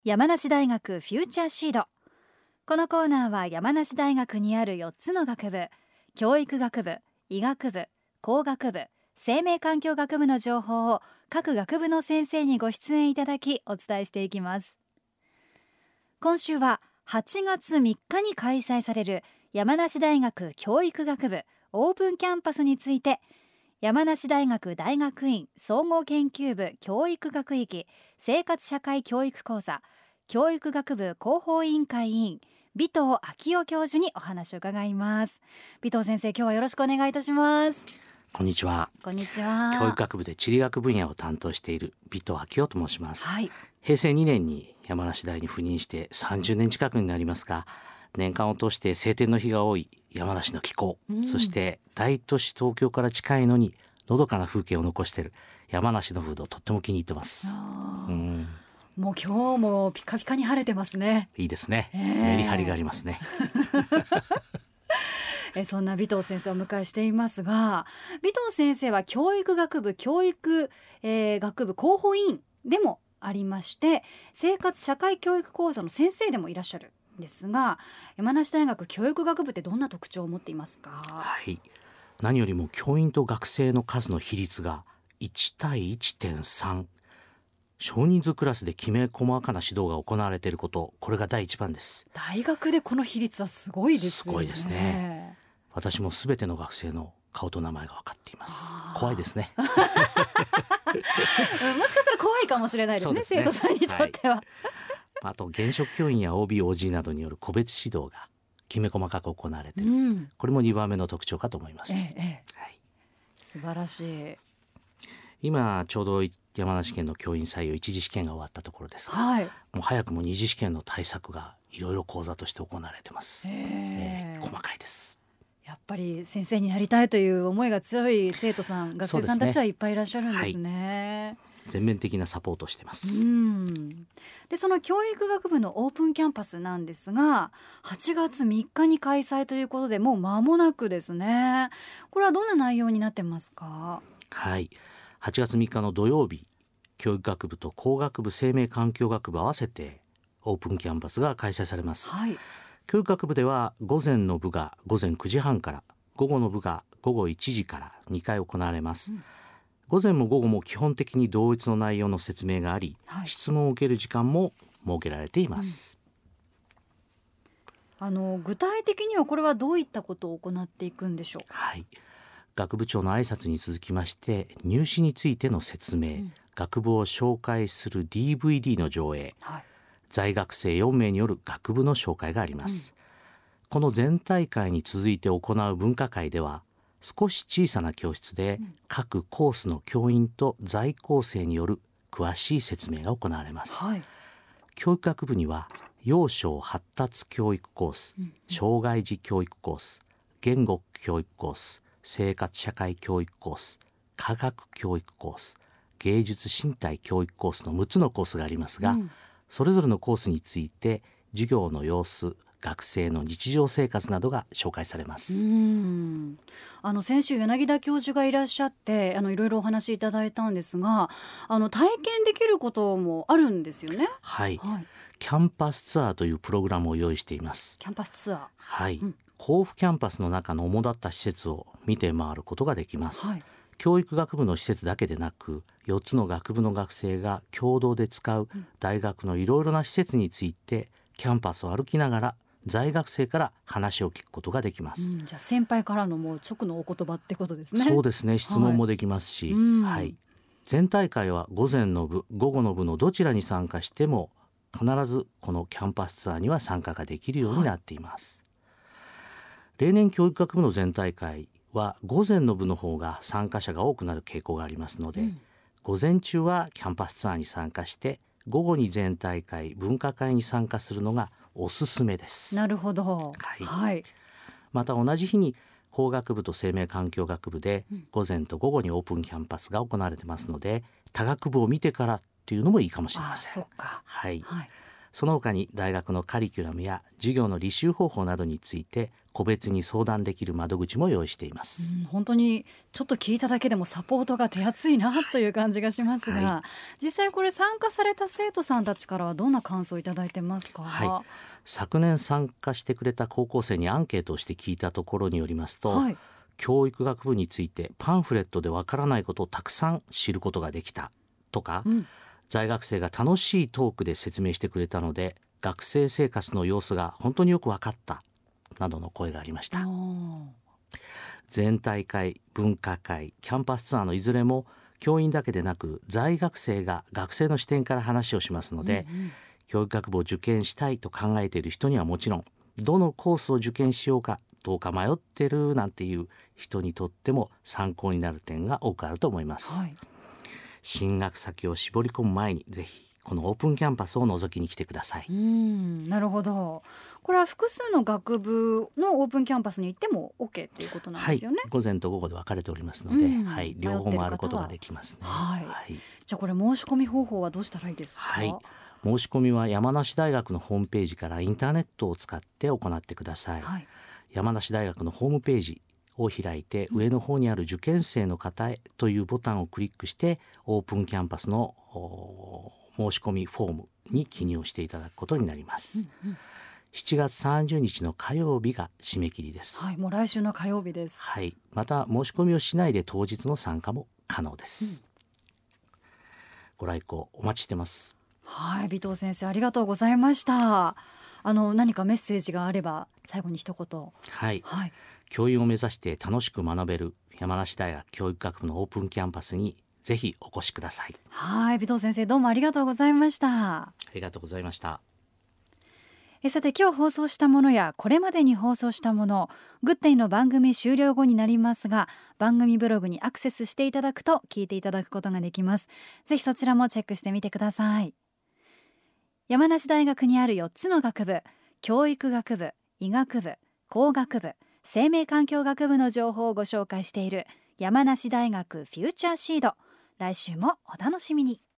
山梨大学フューチャーシード。このコーナーは山梨大学にある4つの学部、教育学部、医学部、工学部、生命環境学部の情報を各学部の先生にご出演いただきお伝えしていきます。今週は8月3日に開催される山梨大学教育学部オープンキャンパスについて、山梨大学大学院総合研究部教育学域生活社会教育講座教育学部広報委員会委員尾藤昭夫教授にお話を伺います。尾藤先生、今日はよろしくお願いいたします。 こんにちは。 こんにちは。 教育学部で地理学分野を担当している尾藤昭夫と申します、 はい、 平成2年に山梨大に赴任して30年近くになりますが、年間を通して晴天の日が多い山梨の気候、そして大都市東京から近いのにのどかな風景を残している山梨の風土をとっても気に入ってます。 もう今日もピカピカに晴れてますね。 いいですね、メリハリがありますねそんな尾藤先生をお迎えしていますが、尾藤先生は教育学部教育、学部広報委員でもありまして、生活社会教育講座の先生でもいらっしゃるんですが、山梨大学教育学部ってどんな特徴を持っていますか？ はい、何よりも教員と学生の数の比率が1対 1.3、 少人数クラスできめ細かな指導が行われていること、これが第一番です。 大学でこの比率はすごいですよね。 すごいですね。私もすべての学生の顔と名前が分かっています。怖いですねもしかしたら怖いかもしれないですね、生徒さんにとっては、 あと現職教員や OB、OG などによる個別指導がきめ細かく行われている、これも2番目の特徴かと思います、 素晴らしい。 今ちょうど山梨県の教員採用一次試験が終わったところですが、もう早くも二次試験の対策がいろいろ講座として行われてます、細かいです。 やっぱり先生になりたいという思いが強い生徒さん、学生さんたちはいっぱいいらっしゃるんですね。 全面的なサポートをしてます。 で、その教育学部のオープンキャンパスなんですが、8月3日に開催ということで、もう間もなくですね。これはどんな内容になってますか？ はい、8月3日の土曜日、教育学部と工学部生命環境学部合わせてオープンキャンパスが開催されます、教育学部では午前の部が午前9時半から、午後の部が午後1時から2回行われます、午前も午後も基本的に同一の内容の説明があり、質問を受ける時間も設けられています、 具体的にはこれはどういったことを行っていくんでしょう？ 学部長の挨拶に続きまして、入試についての説明、学部を紹介する DVD の上映、在学生4名による学部の紹介があります、この全体会に続いて行う分科会では、少し小さな教室で各コースの教員と在校生による詳しい説明が行われます、教育学部には幼少発達教育コース、障害児教育コース、言語教育コース、生活社会教育コース、科学教育コース、芸術身体教育コースの6つのコースがありますが、それぞれのコースについて授業の様子、学生の日常生活などが紹介されます。 先週柳田教授がいらっしゃっていろいろお話しいただいたんですが、体験できることもあるんですよね。 キャンパスツアーというプログラムを用意しています。 キャンパスツアー、 甲府キャンパスの中の主だった施設を見て回ることができます、教育学部の施設だけでなく、4つの学部の学生が共同で使う大学のいろいろな施設についてキャンパスを歩きながら在学生から話を聞くことができます、 じゃあ先輩からのもう直のお言葉ってことですね。 そうですね、質問もできますし、全大会は午前の部午後の部のどちらに参加しても必ずこのキャンパスツアーには参加ができるようになっています、例年教育学部の全大会は午前の部の方が参加者が多くなる傾向がありますので、午前中はキャンパスツアーに参加して午後に全大会分科会に参加するのがおすすめです。 なるほど、 また同じ日に工学部と生命環境学部で午前と午後にオープンキャンパスが行われてますので、他学部を見てからっていうのもいいかもしれません。 その他に大学のカリキュラムや授業の履修方法などについて個別に相談できる窓口も用意しています。 本当にちょっと聞いただけでもサポートが手厚いなという感じがしますが、はい、実際これ参加された生徒さんたちからはどんな感想をいただいてますか？ はい、昨年参加してくれた高校生にアンケートをして聞いたところによりますと、はい、教育学部についてパンフレットでわからないことをたくさん知ることができたとか、在学生が楽しいトークで説明してくれたので学生生活の様子が本当によく分かったなどの声がありました。全体会、文化会、キャンパスツアーのいずれも教員だけでなく在学生が学生の視点から話をしますので、教育学部を受験したいと考えている人にはもちろん、どのコースを受験しようかどうか迷ってるなんていう人にとっても参考になる点が多くあると思います。はい、進学先を絞り込む前にぜひこのオープンキャンパスを覗きに来てください。 なるほど。これは複数の学部のオープンキャンパスに行っても OK っていうことなんですよね。 はい、午前と午後で分かれておりますので、はい、両方回ることができますね。 はいはい、じゃあこれ申し込み方法はどうしたらいいですか？ はい、申し込みは山梨大学のホームページからインターネットを使って行ってください。はい、山梨大学のホームページを開いて、上の方にある受験生の方へというボタンをクリックしてオープンキャンパスの申し込みフォームに記入をしていただくことになります。7月30日の火曜日が締め切りです。 はい、もう来週の火曜日です。 はい、また申し込みをしないで当日の参加も可能です。ご来校お待ちしてます。 はい、尾藤先生ありがとうございました。何かメッセージがあれば最後に一言。 はい、教員を目指して楽しく学べる山梨大学教育学部のオープンキャンパスにぜひお越しください。 はい、尾藤先生どうもありがとうございました。 ありがとうございました。 さて今日放送したものやこれまでに放送したもの、グッデイの番組終了後になりますが番組ブログにアクセスしていただくと聞いていただくことができます。ぜひそちらもチェックしてみてください。山梨大学にある4つの学部、教育学部、医学部、工学部、生命環境学部の情報をご紹介している山梨大学フューチャーシード。来週もお楽しみに。